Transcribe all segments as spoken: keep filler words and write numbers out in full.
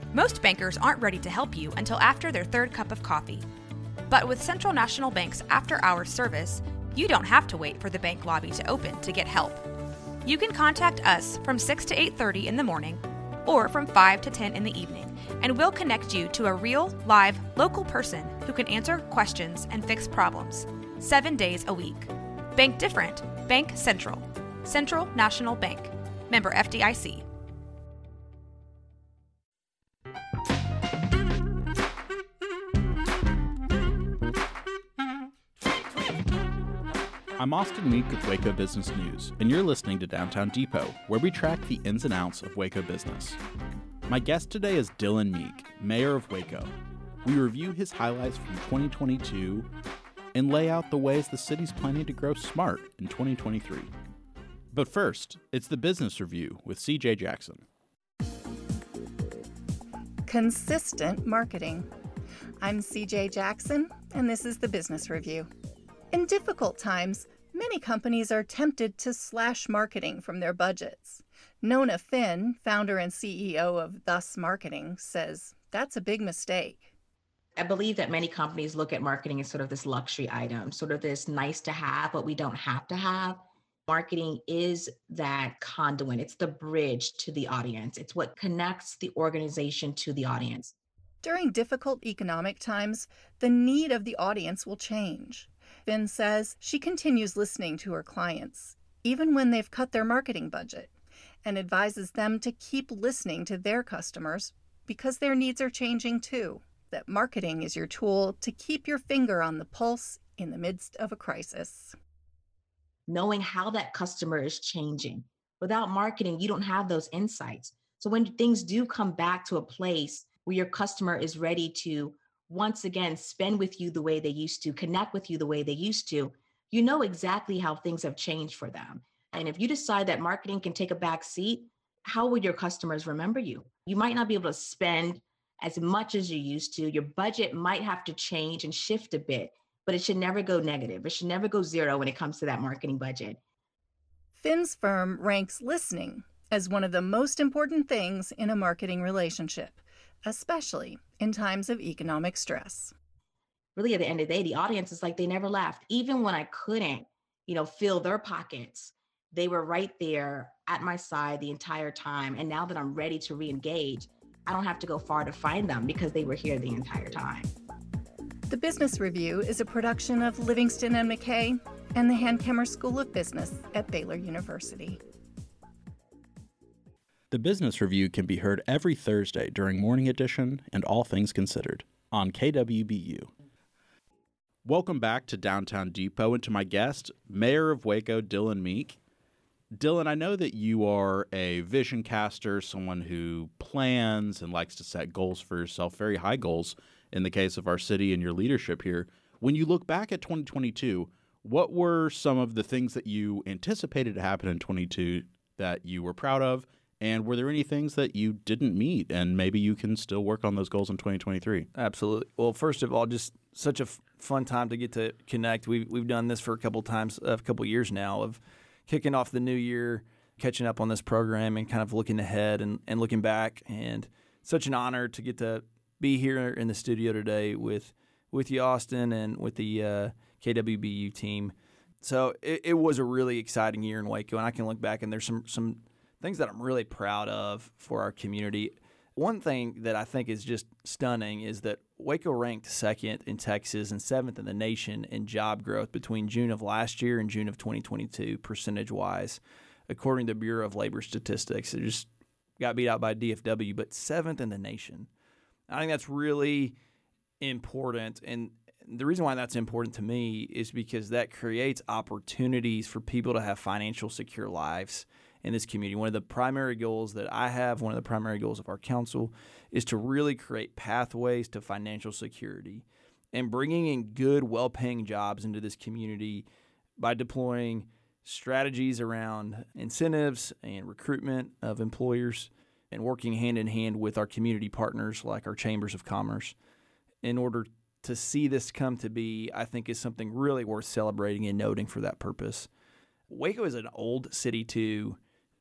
Most bankers aren't ready to help you until after their third cup of coffee. But with Central National Bank's after-hours service, you don't have to wait for the bank lobby to open to get help. You can contact us from six to eight thirty in the morning or from five to ten in the evening, and we'll connect you to a real, live, local person who can answer questions and fix problems, seven days a week. Bank different. Bank Central. Central National Bank. Member F D I C. I'm Austin Meek with Waco Business News, and you're listening to Downtown Depot, where we track the ins and outs of Waco business. My guest today is Dylan Meek, Mayor of Waco. We review his highlights from twenty twenty-two and lay out the ways the city's planning to grow smart in twenty twenty-three. But first, it's the Business Review with C J Jackson. Consistent marketing. I'm C J Jackson, and this is the Business Review. In difficult times, many companies are tempted to slash marketing from their budgets. Nona Finn, founder and C E O of Thus Marketing, says that's a big mistake. I believe that many companies look at marketing as sort of this luxury item, sort of this nice to have, but we don't have to have. Marketing is that conduit. It's the bridge to the audience. It's what connects the organization to the audience. During difficult economic times, the need of the audience will change. Finn says she continues listening to her clients, even when they've cut their marketing budget, and advises them to keep listening to their customers because their needs are changing too. That marketing is your tool to keep your finger on the pulse in the midst of a crisis. Knowing how that customer is changing. Without marketing, you don't have those insights. So when things do come back to a place where your customer is ready to once again spend with you the way they used to, connect with you the way they used to, you know exactly how things have changed for them. And if you decide that marketing can take a back seat, how will your customers remember you? You might not be able to spend as much as you used to. Your budget might have to change and shift a bit, but it should never go negative. It should never go zero when it comes to that marketing budget. Finn's firm ranks listening as one of the most important things in a marketing relationship, especially in times of economic stress. Really, at the end of the day, the audience is like they never left. Even when I couldn't, you know, fill their pockets, they were right there at my side the entire time. And now that I'm ready to re-engage, I don't have to go far to find them because they were here the entire time. The Business Review is a production of Livingston and McKay and the Hankamer School of Business at Baylor University. The Business Review can be heard every Thursday during Morning Edition and All Things Considered on K W B U. Welcome back to Downtown Depot and to my guest, Mayor of Waco, Dylan Meek. Dylan, I know that you are a vision caster, someone who plans and likes to set goals for yourself, very high goals in the case of our city and your leadership here. When you look back at twenty twenty-two, what were some of the things that you anticipated to happen in twenty-two that you were proud of? And were there any things that you didn't meet and maybe you can still work on those goals in twenty twenty-three? Absolutely. Well, first of all, just such a f- fun time to get to connect. We've, we've done this for a couple times, a couple years now of kicking off the new year, catching up on this program and kind of looking ahead and, and looking back. And such an honor to get to be here in the studio today with with you, Austin, and with the uh, K W B U team. So it, it was a really exciting year in Waco, and I can look back and there's some some things that I'm really proud of for our community. One thing that I think is just stunning is that Waco ranked second in Texas and seventh in the nation in job growth between June of last year and June of twenty twenty-two, percentage-wise, according to the Bureau of Labor Statistics. It just got beat out by D F W, but seventh in the nation. I think that's really important, and the reason why that's important to me is because that creates opportunities for people to have financial secure lives in this community. One of the primary goals that I have, one of the primary goals of our council, is to really create pathways to financial security and bringing in good, well-paying jobs into this community by deploying strategies around incentives and recruitment of employers and working hand-in-hand with our community partners like our chambers of commerce in order to see this come to be, I think, is something really worth celebrating and noting for that purpose. Waco is an old city, too.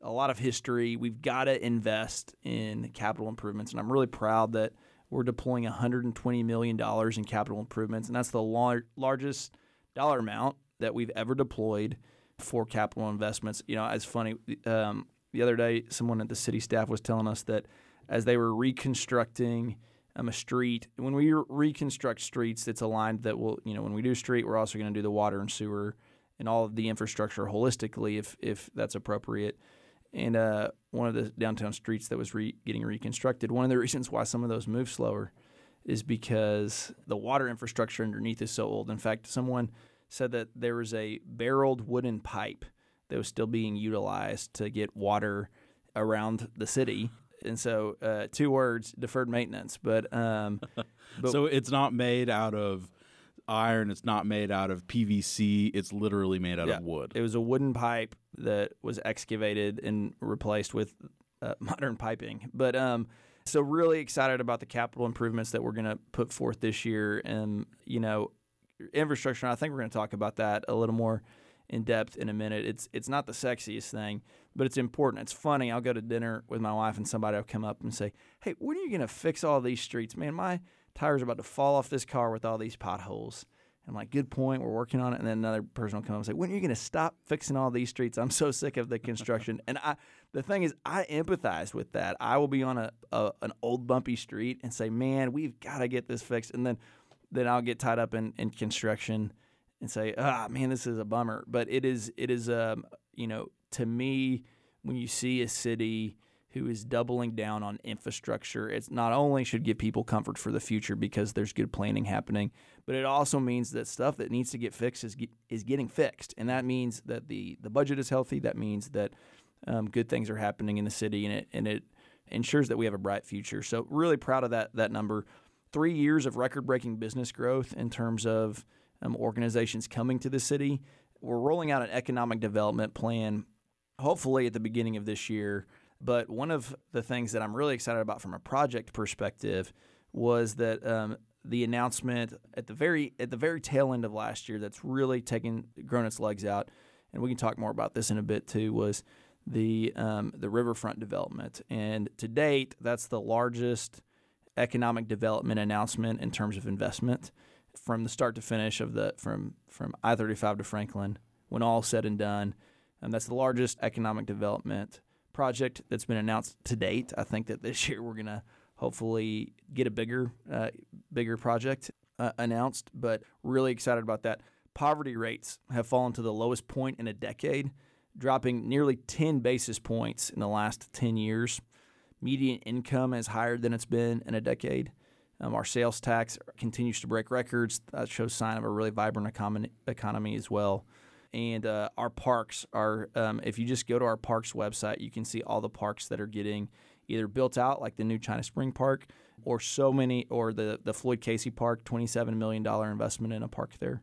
a lot of history. We've got to invest in capital improvements, and I'm really proud that we're deploying one hundred twenty million dollars in capital improvements, and that's the lar- largest dollar amount that we've ever deployed for capital investments. You know, it's funny. Um, the other day, someone at the city staff was telling us that as they were reconstructing um, a street, when we reconstruct streets, it's aligned that we'll, you know, when we do street, we're also going to do the water and sewer and all of the infrastructure holistically, if if that's appropriate. And uh, one of the downtown streets that was re- getting reconstructed, one of the reasons why some of those move slower is because the water infrastructure underneath is so old. In fact, someone said that there was a barreled wooden pipe that was still being utilized to get water around the city. And so uh, two words, deferred maintenance. But, um, but so it's not made out of iron. It's not made out of P V C. It's literally made out yeah, of wood. It was a wooden pipe that was excavated and replaced with uh, modern piping. But um, so really excited about the capital improvements that we're going to put forth this year. And, you know, infrastructure, and I think we're going to talk about that a little more in depth in a minute. It's it's not the sexiest thing, but it's important. It's funny. I'll go to dinner with my wife and somebody will come up and say, hey, when are you going to fix all these streets? Man, my tires are about to fall off this car with all these potholes. I'm like, good point. We're working on it. And then another person will come up and say, when are you going to stop fixing all these streets? I'm so sick of the construction. And I, the thing is, I empathize with that. I will be on a, a an old bumpy street and say, man, we've got to get this fixed. And then then I'll get tied up in, in construction and say, ah, man, this is a bummer. But it is, it is, um, you know, to me, when you see a city who is doubling down on infrastructure, it's not only should give people comfort for the future because there's good planning happening, but it also means that stuff that needs to get fixed is get, is getting fixed. And that means that the, the budget is healthy. That means that um, good things are happening in the city, and it and it ensures that we have a bright future. So really proud of that that number. Three years of record-breaking business growth in terms of um, organizations coming to the city. We're rolling out an economic development plan, hopefully at the beginning of this year. But one of the things that I'm really excited about from a project perspective was that um, the announcement at the very at the very tail end of last year that's really taken grown its legs out, and we can talk more about this in a bit too, was the um, the riverfront development. And to date, that's the largest economic development announcement in terms of investment from the start to finish of the from from I thirty-five to Franklin, when all said and done. And that's the largest economic development project that's been announced to date. I think that this year we're going to hopefully get a bigger uh, bigger project uh, announced, but really excited about that. Poverty rates have fallen to the lowest point in a decade, dropping nearly ten basis points in the last ten years. Median income is higher than it's been in a decade. Um, our sales tax continues to break records. That shows sign of a really vibrant economy, economy as well. And uh, our parks are, um, if you just go to our parks website, you can see all the parks that are getting either built out, like the new China Spring Park, or so many, or the, the Floyd Casey Park, twenty-seven million dollars investment in a park there,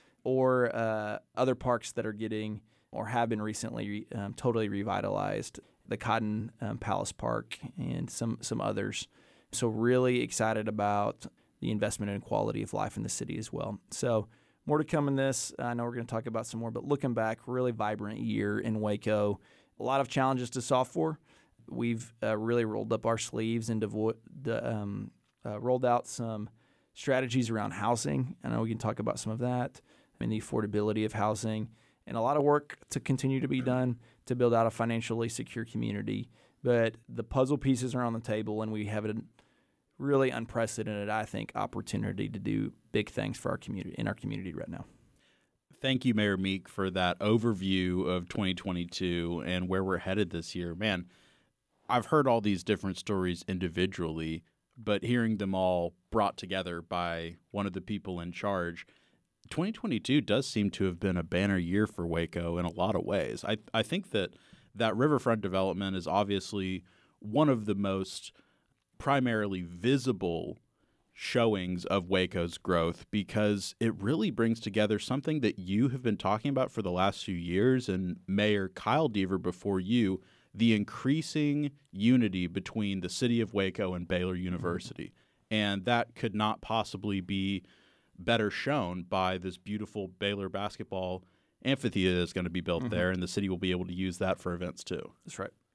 or uh, other parks that are getting or have been recently um, totally revitalized, the Cotton um, Palace Park and some, some others. So really excited about the investment in quality of life in the city as well. So more to come in this. I know we're going to talk about some more, but looking back, really vibrant year in Waco. A lot of challenges to solve for. We've uh, really rolled up our sleeves and devo- the, um, uh, rolled out some strategies around housing. I know we can talk about some of that. I mean, the affordability of housing, and a lot of work to continue to be done to build out a financially secure community. But the puzzle pieces are on the table, and we have a really unprecedented, I think, opportunity to do big things for our community in our community right now. Thank you, Mayor Meek, for that overview of twenty twenty-two and where we're headed this year. Man, I've heard all these different stories individually, but hearing them all brought together by one of the people in charge, twenty twenty-two does seem to have been a banner year for Waco in a lot of ways. I, I think that that riverfront development is obviously one of the most primarily visible showings of Waco's growth, because it really brings together something that you have been talking about for the last few years, and Mayor Kyle Deaver before you, the increasing unity between the city of Waco and Baylor University. And that could not possibly be better shown by this beautiful Baylor basketball amphitheater that's going to be built mm-hmm. there, and the city will be able to use that for events too. That's right.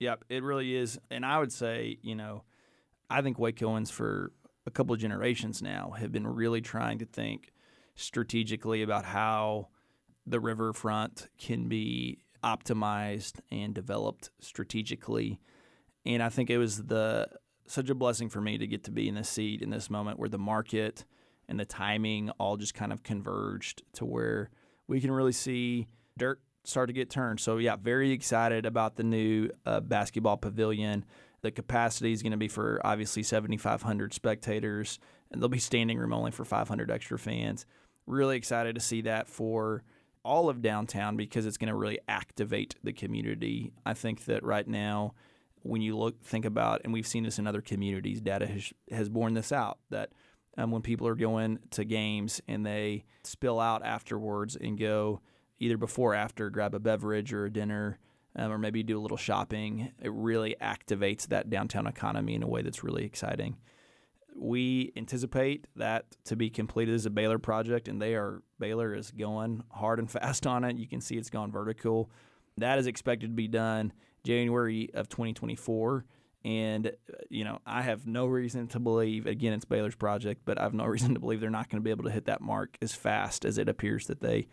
Yep, it really is. And I would say, you know, I think Wacoans for a couple of generations now have been really trying to think strategically about how the riverfront can be optimized and developed strategically. And I think it was the such a blessing for me to get to be in this seat in this moment where the market and the timing all just kind of converged to where we can really see dirt start to get turned. So, yeah, very excited about the new uh, basketball pavilion. The capacity is going to be for, obviously, seventy-five hundred spectators, and there'll be standing room only for five hundred extra fans. Really excited to see that for all of downtown because it's going to really activate the community. I think that right now, when you look, think about, and we've seen this in other communities, data has, has borne this out, that um, when people are going to games and they spill out afterwards and go either before or after, grab a beverage or a dinner, um, or maybe do a little shopping, it really activates that downtown economy in a way that's really exciting. We anticipate that to be completed as a Baylor project, and they are Baylor is going hard and fast on it. You can see it's gone vertical. That is expected to be done January of twenty twenty-four. And, you know, I have no reason to believe, again, it's Baylor's project, but I have no reason to believe they're not going to be able to hit that mark as fast as it appears that they,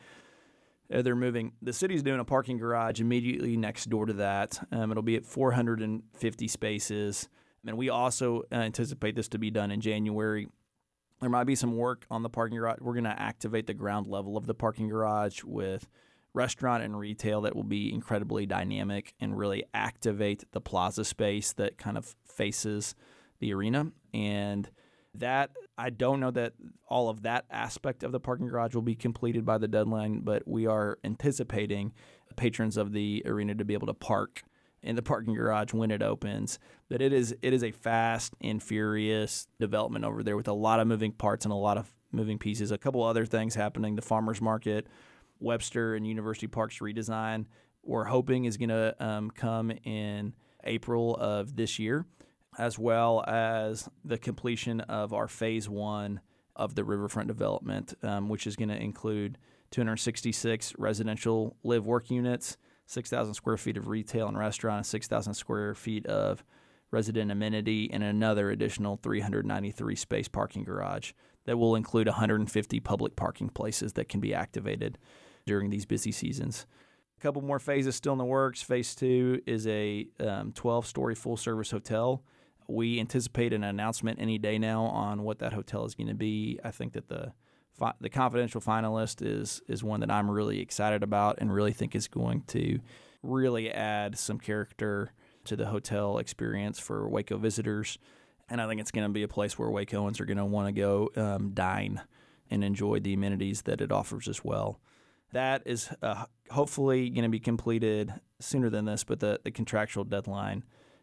uh, they're moving. The city's doing a parking garage immediately next door to that. Um, it'll be at four hundred fifty spaces. And we also uh, anticipate this to be done in January. There might be some work on the parking garage. We're going to activate the ground level of the parking garage with restaurant and retail that will be incredibly dynamic and really activate the plaza space that kind of faces the arena. And that, I don't know that all of that aspect of the parking garage will be completed by the deadline, but we are anticipating patrons of the arena to be able to park in the parking garage when it opens. But it is it is a fast and furious development over there with a lot of moving parts and a lot of moving pieces. A couple other things happening. The farmers market, Webster and University Parks redesign, we're hoping is going to um, come in April of this year, as well as the completion of our phase one of the riverfront development, um, which is going to include two hundred sixty-six residential live-work units, six thousand square feet of retail and restaurant, and six thousand square feet of resident amenity, and another additional three hundred ninety-three space parking garage that will include one hundred fifty public parking places that can be activated during these busy seasons. A couple more phases still in the works. Phase two is a um, twelve-story full-service hotel. We anticipate an announcement any day now on what that hotel is going to be. I think that the fi- the confidential finalist is is one that I'm really excited about and really think is going to really add some character to the hotel experience for Waco visitors. And I think it's going to be a place where Wacoans are going to want to go um, dine and enjoy the amenities that it offers as well. That is uh, hopefully going to be completed sooner than this, but the, the contractual deadline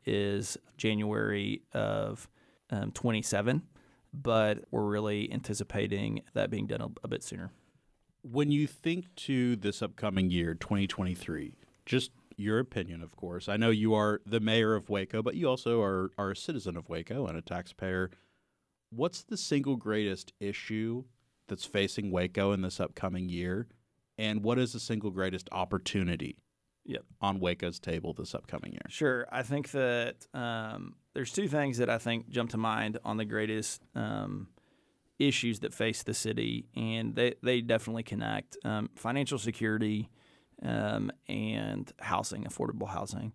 is January of um, twenty-seven, but we're really anticipating that being done a, a bit sooner. When you think to this upcoming year, twenty twenty-three, just your opinion, of course. I know you are the mayor of Waco, but you also are, are a citizen of Waco and a taxpayer. What's the single greatest issue that's facing Waco in this upcoming year? And what is the single greatest opportunity yep. on Waco's table this upcoming year? Sure. I think that um, there's two things that I think jump to mind on the greatest um, issues that face the city, and they, they definitely connect. Um, financial security um, and housing, affordable housing.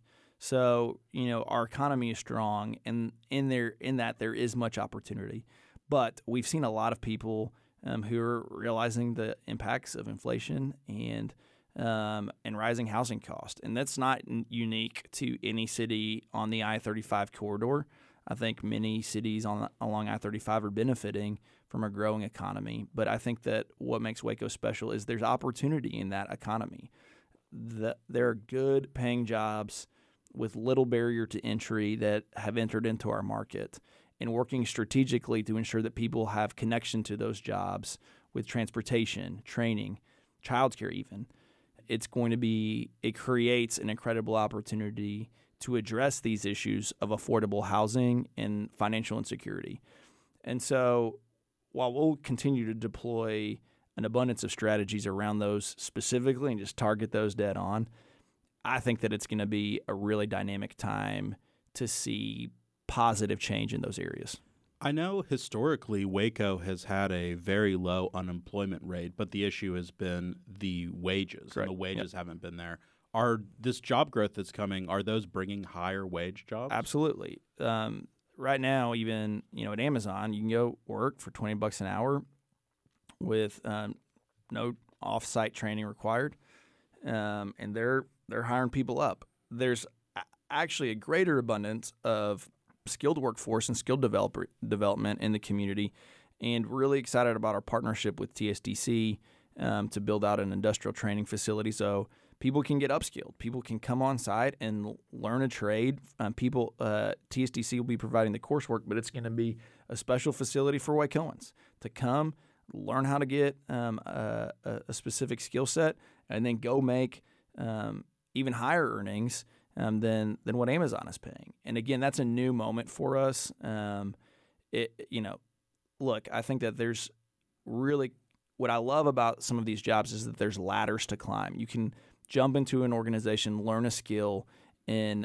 So, you know, our economy is strong, and in there, in that there is much opportunity. But we've seen a lot of people Um, who are realizing the impacts of inflation and um, and rising housing costs. And that's not n- unique to any city on the I thirty-five corridor. I think many cities on along I thirty-five are benefiting from a growing economy. But I think that what makes Waco special is there's opportunity in that economy. The, there are good paying jobs with little barrier to entry that have entered into our market, and working strategically to ensure that people have connection to those jobs with transportation, training, childcare even. It's going to be, it creates an incredible opportunity to address these issues of affordable housing and financial insecurity. And so while we'll continue to deploy an abundance of strategies around those specifically and just target those dead on, I think that it's going to be a really dynamic time to see positive change in those areas. I know historically Waco has had a very low unemployment rate, but the issue has been the wages, Correct. and the wages Yep. haven't been there. Are this job growth that's coming, are those bringing higher wage jobs? Absolutely. Um, right now, even you know at Amazon, you can go work for twenty bucks an hour with um, no off-site training required, um, and they're they're hiring people up. There's a- actually a greater abundance of skilled workforce and skilled developer development in the community, and really excited about our partnership with T S D C um, to build out an industrial training facility so people can get upskilled. People can come on site and l- learn a trade. Um, people, uh, T S D C will be providing the coursework, but it's going to be a special facility for Wacoans to come learn how to get um, a, a specific skill set, and then go make um, even higher earnings Um, than than what Amazon is paying. And again, that's a new moment for us. Um, it you know, look, I think that there's really what I love about some of these jobs is that there's ladders to climb. You can jump into an organization, learn a skill, and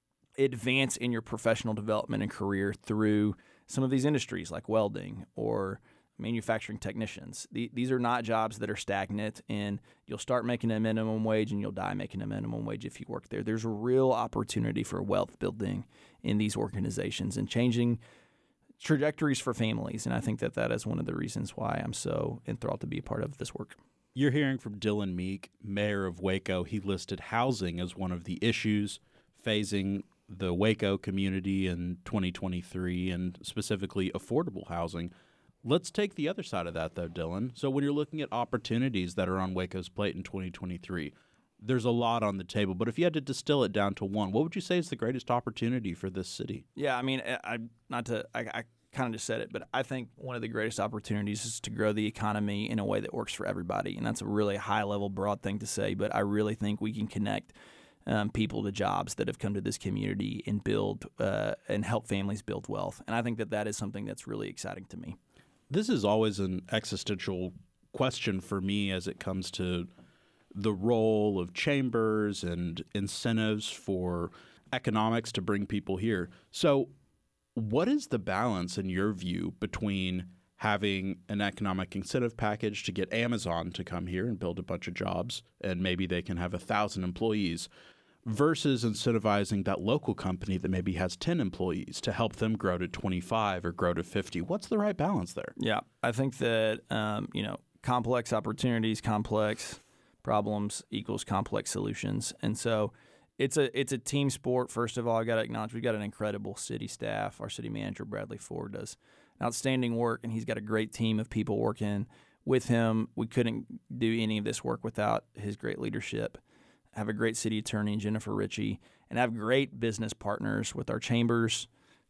advance in your professional development and career through some of these industries like welding or manufacturing technicians. The, these are not jobs that are stagnant, and you'll start making a minimum wage and you'll die making a minimum wage if you work there. There's a real opportunity for wealth building in these organizations and changing trajectories for families, and I think that that is one of the reasons why I'm so enthralled to be a part of this work. You're hearing from Dylan Meek, mayor of Waco. He listed housing as one of the issues facing the Waco community in twenty twenty-three, and specifically affordable housing. Let's take the other side of that, though, Dylan. So when you're looking at opportunities that are on Waco's plate in twenty twenty-three, there's a lot on the table. But if you had to distill it down to one, what would you say is the greatest opportunity for this city? Yeah, I mean, I not to I, I kind of just said it, but I think one of the greatest opportunities is to grow the economy in a way that works for everybody, and that's a really high-level, broad thing to say. But I really think we can connect um, people to jobs that have come to this community and build uh, and help families build wealth. And I think that that is something that's really exciting to me. This is always an existential question for me as it comes to the role of chambers and incentives for economics to bring people here. So what is the balance, in your view, between having an economic incentive package to get Amazon to come here and build a bunch of jobs, and maybe they can have a thousand employees, versus incentivizing that local company that maybe has ten employees to help them grow to twenty-five or grow to fifty? What's the right balance there? Yeah, I think that, um, you know, complex opportunities, complex problems equals complex solutions. And so it's a it's a team sport. First of all, I got to acknowledge we've got an incredible city staff. Our city manager, Bradley Ford, does outstanding work, and he's got a great team of people working with him. We couldn't do any of this work without his great leadership. Have a great city attorney, Jennifer Ritchie, and have great business partners with our chambers,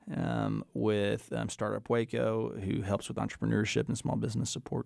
um, with um, Startup Waco, who helps with entrepreneurship and small business support,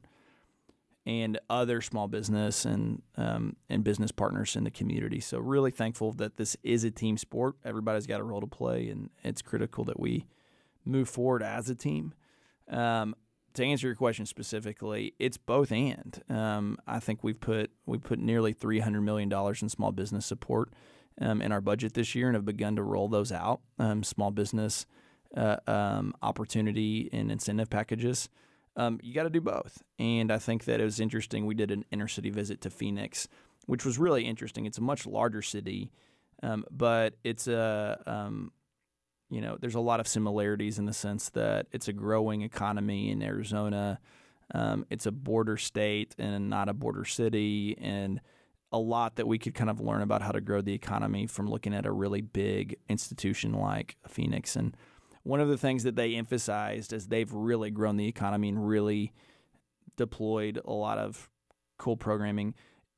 and other small business and um, and business partners in the community. So really thankful that this is a team sport. Everybody's got a role to play, and it's critical that we move forward as a team. Um, To answer your question specifically, it's both and. Um, I think we've put we put nearly three hundred million dollars in small business support um, in our budget this year, and have begun to roll those out. Um, small business uh, um, opportunity and incentive packages. Um, you got to do both, and I think that it was interesting. We did an inner-city visit to Phoenix, which was really interesting. It's a much larger city, um, but it's a um, You know, there's a lot of similarities in the sense that it's a growing economy in Arizona. Um, it's a border state and not a border city, and a lot that we could kind of learn about how to grow the economy from looking at a really big institution like Phoenix. And one of the things that they emphasized as they've really grown the economy and really deployed a lot of cool programming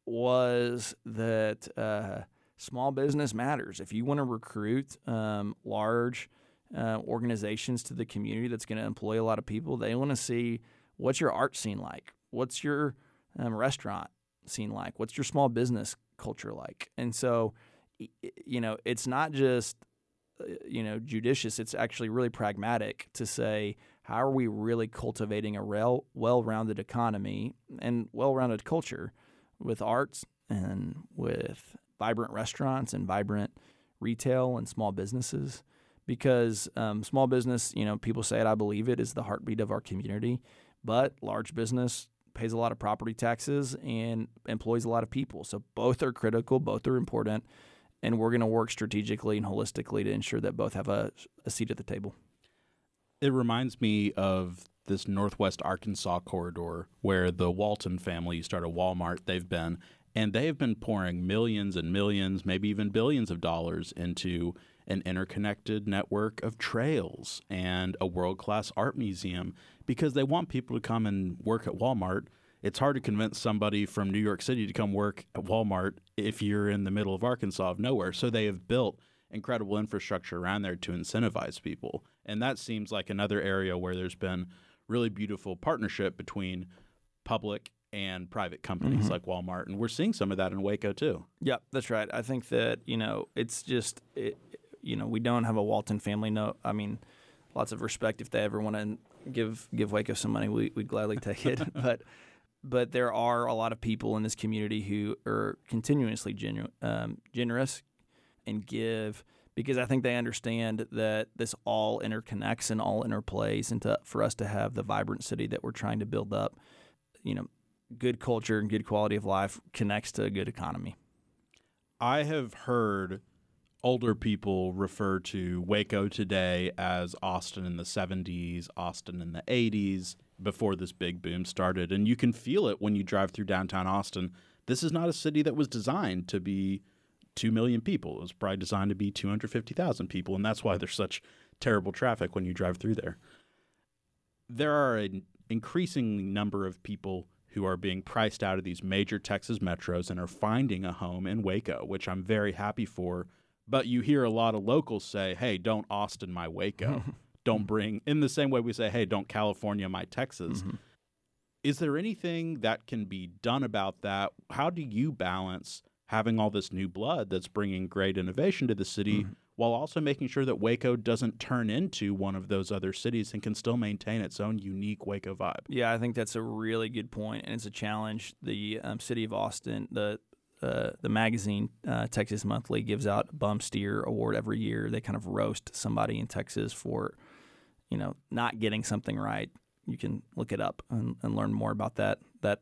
was that uh, small business matters. If you want to recruit um, large uh, organizations to the community that's going to employ a lot of people, they want to see what's your art scene like? What's your um, restaurant scene like? What's your small business culture like? And so, you know, it's not just, you know, judicious. It's actually really pragmatic to say, how are we really cultivating a rel- well-rounded economy and well-rounded culture with arts and with vibrant restaurants and vibrant retail and small businesses, because um, small business, you know, people say it, I believe it, is the heartbeat of our community, but large business pays a lot of property taxes and employs a lot of people. So both are critical, both are important, and we're going to work strategically and holistically to ensure that both have a, a seat at the table. It reminds me of this Northwest Arkansas corridor where the Walton family started Walmart. They've been, and they have been pouring millions and millions, maybe even billions of dollars into an interconnected network of trails and a world-class art museum because they want people to come and work at Walmart. It's hard to convince somebody from New York City to come work at Walmart if you're in the middle of Arkansas of nowhere. So they have built incredible infrastructure around there to incentivize people. And that seems like another area where there's been really beautiful partnership between public and private companies mm-hmm. like Walmart. And we're seeing some of that in Waco too. Yeah, that's right. I think that, you know, it's just, it, you know, we don't have a Walton family. No, I mean, lots of respect. If they ever want to give give Waco some money, we, we'd gladly take it. but but there are a lot of people in this community who are continuously genu- um, generous and give, because I think they understand that this all interconnects and all interplays, and to, for us to have the vibrant city that we're trying to build up, you know, good culture and good quality of life connects to a good economy. I have heard older people refer to Waco today as Austin in the seventies, Austin in the eighties, before this big boom started. And you can feel it when you drive through downtown Austin. This is not a city that was designed to be two million people. It was probably designed to be two hundred fifty thousand people, and that's why there's such terrible traffic when you drive through there. There are an increasing number of people who are being priced out of these major Texas metros and are finding a home in Waco, which I'm very happy for. But you hear a lot of locals say, hey, don't Austin my Waco. Don't bring, in the same way we say, hey, don't California my Texas. Mm-hmm. Is there anything that can be done about that? How do you balance having all this new blood that's bringing great innovation to the city mm-hmm. while also making sure that Waco doesn't turn into one of those other cities and can still maintain its own unique Waco vibe? Yeah, I think that's a really good point, and it's a challenge. The um, city of Austin, the uh, the magazine uh, Texas Monthly gives out a Bum Steer Award every year. They kind of roast somebody in Texas for, you know, not getting something right. You can look it up and, and learn more about that that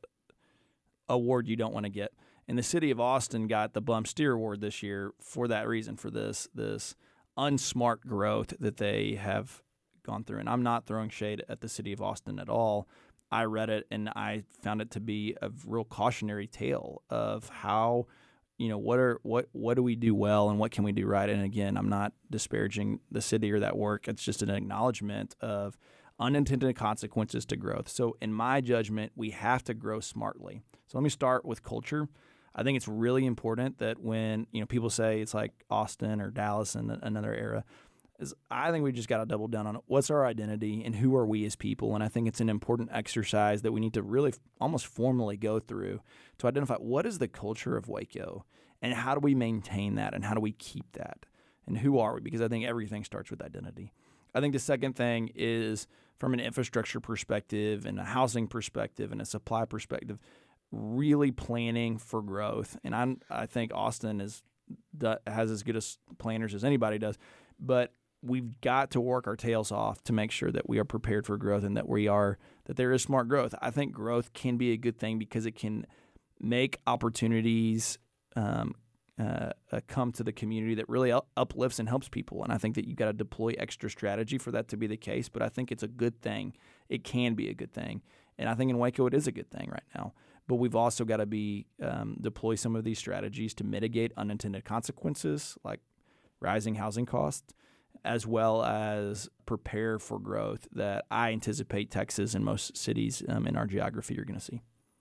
award you don't want to get. And the city of Austin got the Bum Steer Award this year for that reason, for this this unsmart growth that they have gone through. And I'm not throwing shade at the city of Austin at all. I read it and I found it to be a real cautionary tale of how, you know, what are what what do we do well and what can we do right? And again, I'm not disparaging the city or that work. It's just an acknowledgement of unintended consequences to growth. So in my judgment, we have to grow smartly. So let me start with culture. I think it's really important that when, you know, people say it's like Austin or Dallas in another era, is I think we just got to double down on it. What's our identity and who are we as people? And I think it's an important exercise that we need to really almost formally go through to identify what is the culture of Waco and how do we maintain that and how do we keep that and who are we? Because I think everything starts with identity. I think the second thing is from an infrastructure perspective and a housing perspective and a supply perspective, really planning for growth. And I I think Austin is has as good as planners as anybody does, but we've got to work our tails off to make sure that we are prepared for growth and that we are that there is smart growth. I think growth can be a good thing because it can make opportunities um, uh, uh, come to the community that really up- uplifts and helps people. And I think that you've got to deploy extra strategy for that to be the case. But I think it's a good thing. It can be a good thing, and I think in Waco it is a good thing right now. But we've also got to be um, deploy some of these strategies to mitigate unintended consequences like rising housing costs, as well as prepare for growth that I anticipate Texas and most cities um, in our geography are going to see.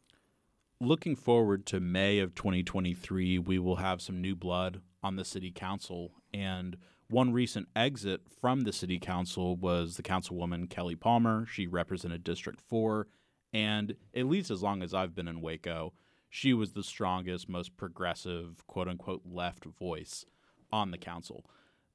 Looking forward to May of twenty twenty-three, we will have some new blood on the city council. And one recent exit from the city council was the councilwoman Kelly Palmer. She represented District four. And at least as long as I've been in Waco, she was the strongest, most progressive, quote-unquote, left voice on the council.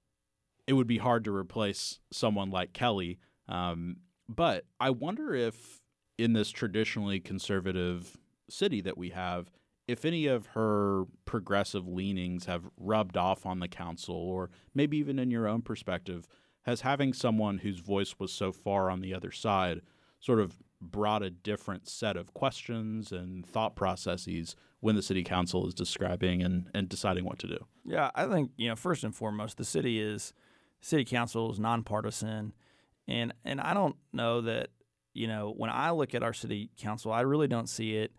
It would be hard to replace someone like Kelly, um, but I wonder if in this traditionally conservative city that we have, if any of her progressive leanings have rubbed off on the council, or maybe even in your own perspective, has having someone whose voice was so far on the other side sort of brought a different set of questions and thought processes when the city council is describing and, and deciding what to do? Yeah, I think, you know, first and foremost, the city is city council is nonpartisan. And and I don't know that, you know, when I look at our city council, I really don't see it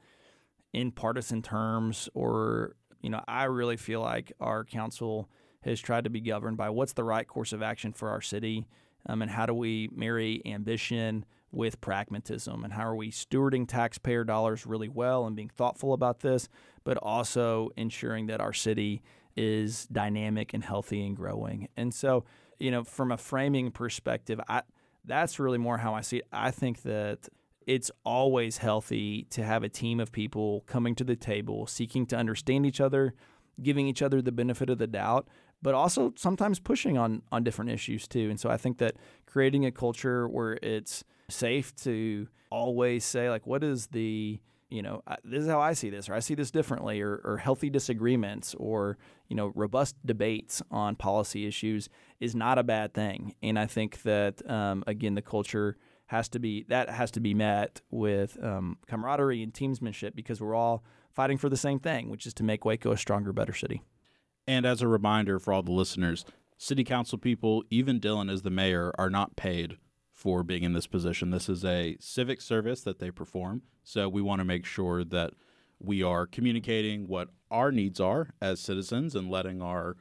in partisan terms, or, you know, I really feel like our council has tried to be governed by what's the right course of action for our city, um, and how do we marry ambition with pragmatism, and how are we stewarding taxpayer dollars really well and being thoughtful about this, but also ensuring that our city is dynamic and healthy and growing. And so, you know, from a framing perspective, I that's really more how I see it. I think that it's always healthy to have a team of people coming to the table, seeking to understand each other, giving each other the benefit of the doubt, but also sometimes pushing on on different issues too. And so I think that creating a culture where it's safe to always say, like, what is the, you know, this is how I see this, or I see this differently, or, or healthy disagreements, or, you know, robust debates on policy issues is not a bad thing. And I think that, um, again, the culture has to be, that has to be met with um, camaraderie and teamsmanship, because we're all fighting for the same thing, which is to make Waco a stronger, better city. And as a reminder for all the listeners, city council people, even Dylan as the mayor, are not paid for being in this position. This is a civic service that they perform. So we want to make sure that we are communicating what our needs are as citizens and letting our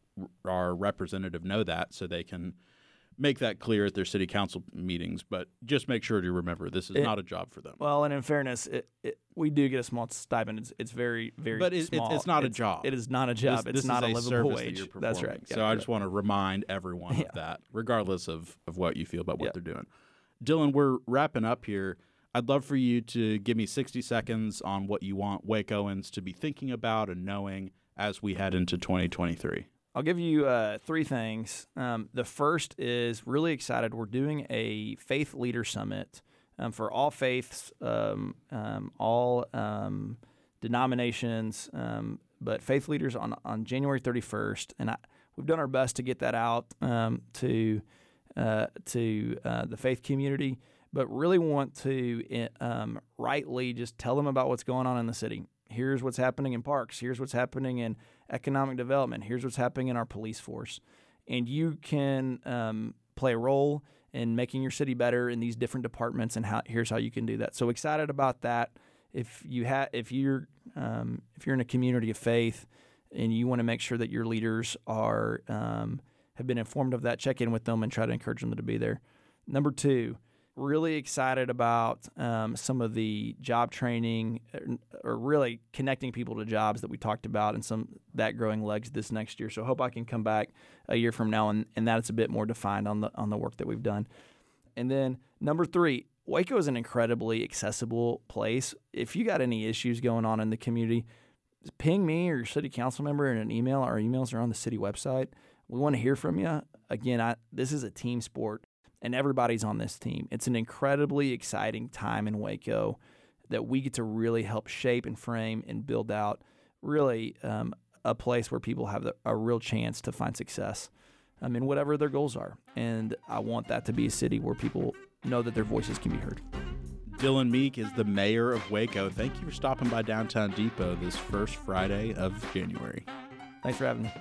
our representative know that, so they can make that clear at their city council meetings. But just make sure to remember, this is it, not a job for them. Well, and in fairness, it, it, we do get a small stipend. It's, it's very, very but it, small. But it's not it's, a job. It is not a job. This, it's this not is a livable wage. That That's right. So I just want to remind everyone yeah. of that, regardless of, of what you feel about what yeah. they're doing. Dylan, we're wrapping up here. I'd love for you to give me sixty seconds on what you want Wacoans to be thinking about and knowing as we head into twenty twenty-three. I'll give you uh, three things. Um, the first is really excited. We're doing a Faith Leader Summit um, for all faiths, um, um, all um, denominations, um, but faith leaders on, on January thirty-first. And I, we've done our best to get that out um, to uh, to uh, the faith community, but really want to um, rightly just tell them about what's going on in the city. Here's what's happening in parks. Here's what's happening in economic development. Here's what's happening in our police force. And you can um, play a role in making your city better in these different departments, and how, here's how you can do that. So excited about that. If you ha- if you're um, if you're in a community of faith and you want to make sure that your leaders are um, have been informed of that, check in with them and try to encourage them to be there. Number two, really excited about um, some of the job training, or really connecting people to jobs that we talked about, and some that growing legs this next year. So hope I can come back a year from now and, and that it's a bit more defined on the on the work that we've done. And then number three, Waco is an incredibly accessible place. If you got any issues going on in the community, ping me or your city council member in an email. Our emails are on the city website. We want to hear from you. Again, I, this is a team sport, and everybody's on this team. It's an incredibly exciting time in Waco that we get to really help shape and frame and build out really um, a place where people have the, a real chance to find success um, in whatever their goals are. And I want that to be a city where people know that their voices can be heard. Dylan Meek is the mayor of Waco. Thank you for stopping by Downtown Depot this first Friday of January. Thanks for having me.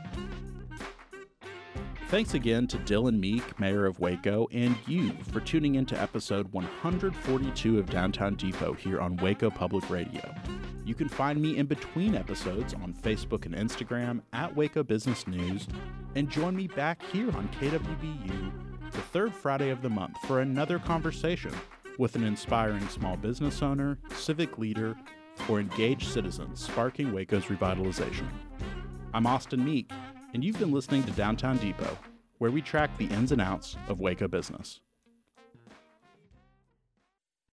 Thanks again to Dylan Meek, mayor of Waco, and you for tuning in to episode one forty-two of Downtown Depot here on Waco Public Radio. You can find me in between episodes on Facebook and Instagram at Waco Business News, and join me back here on K W B U the third Friday of the month for another conversation with an inspiring small business owner, civic leader, or engaged citizen sparking Waco's revitalization. I'm Austin Meek, and you've been listening to Downtown Depot, where we track the ins and outs of Waco business.